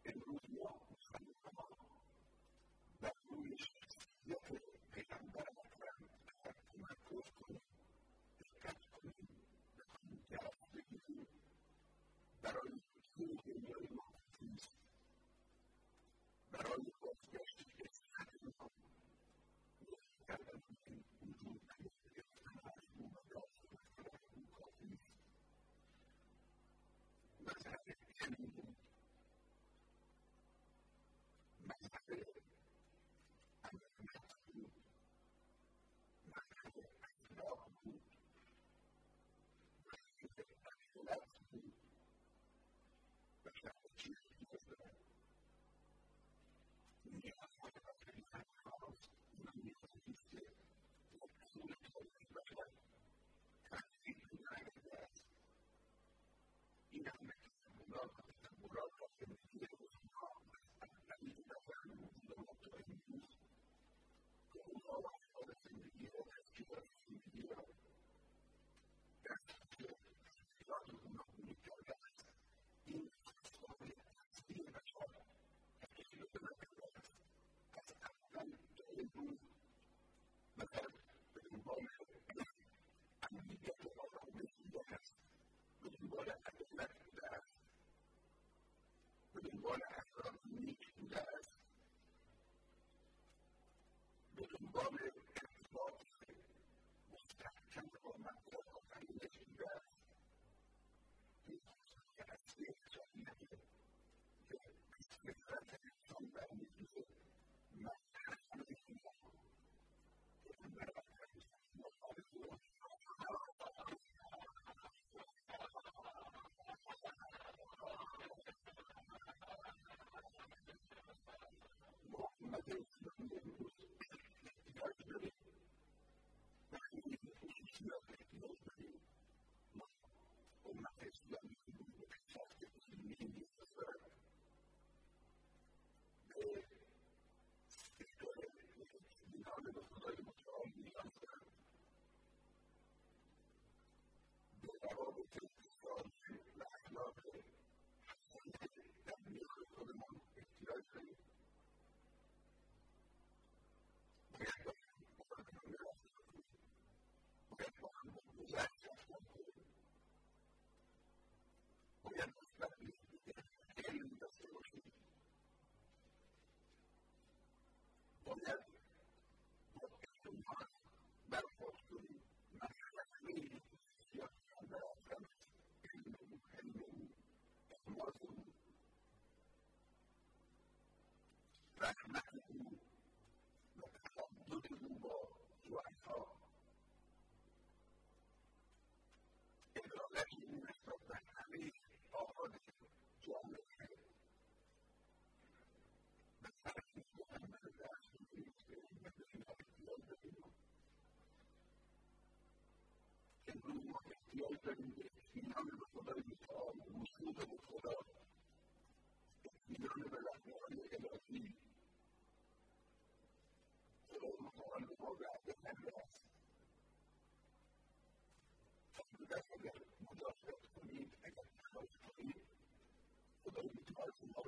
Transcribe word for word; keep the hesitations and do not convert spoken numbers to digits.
امروز ما میخواهیم بر روی شخصیت پیغمبر اکرم تمرکز کنیم، دقت کنیم، بخواهیم درس بگیریم برای حضور دنیای ما چیست، برای بازگشت به صحت ما نیاز کردن این وجود گرفتن از او و یاد گرفتن از او کافی نیست. مذهب علم بود، مذهب امانت بود، مذهب اخلاق بود، مذهب عدالت بود. بشر به چی نیاز دارد؟ نیازهای بشری هست. اونا نیازی است که در طول تاریخ بشر تحصیل نکرده است. این همه تصورات و تصورات و زندگی روزها از اولی بشر وجود ما تا امروز که اونها رفتار زندگی را تشکیلات زندگی را در تشکیلات گوناگونی کرده است. این ساختار تحصیل بشر تشکیلات نکرده است. از اول تا امروز بشر به دنبال امنیت و آرامش بوده است، به دنبال عدالت بوده است، به دنبال اخلاق نیک بوده است، به دنبال ارتباط مستحکم با مبدأ آفرینش بوده است. این خواستهای اصلی انسانیته که از فطرت انسان برمی‌خیزد. مذهب همه اینها پیغمبر اکرم صلی الله علیه و ما امت اسلامی امروز احتیاج داریم، وقتی به این خصوصیات احتیاج داریم. ما امت اسلامی امروز به پیشرفت علمی نیاز دارد، به استقلال اطمینان به خدای متعال نیاز دارد، به روابط اقتصادی و اخلاق حسن در میان خودمان احتیاج داریم. باید با هم مقابله رفتار کنیم، باید با هم با گذشت رفتار کنیم، باید نسبت به یکدیگر علم داشته باشیم، باید با اعتماد برخورد کنیم. مذهب خیلی خصوصیات پیغمبر اکرم است. علم او، حلم او، اخلاص او، رحمت او و تعدد او با ضعفا، عدالت او نسبت به همه افراد جامعه به طرفی پیغمبر درس می‌کنید که به اینها احتیاج داریم. امروز ما احتیاج داریم به اطمینان به خدای متعال، وصول به خدا، اطمینان به رحمت‌های الهی. خدای متعال به ما وعده کرده است فرموده است اگر مجاهدت کنید، اگر تلاش کنید، خدای متعال شما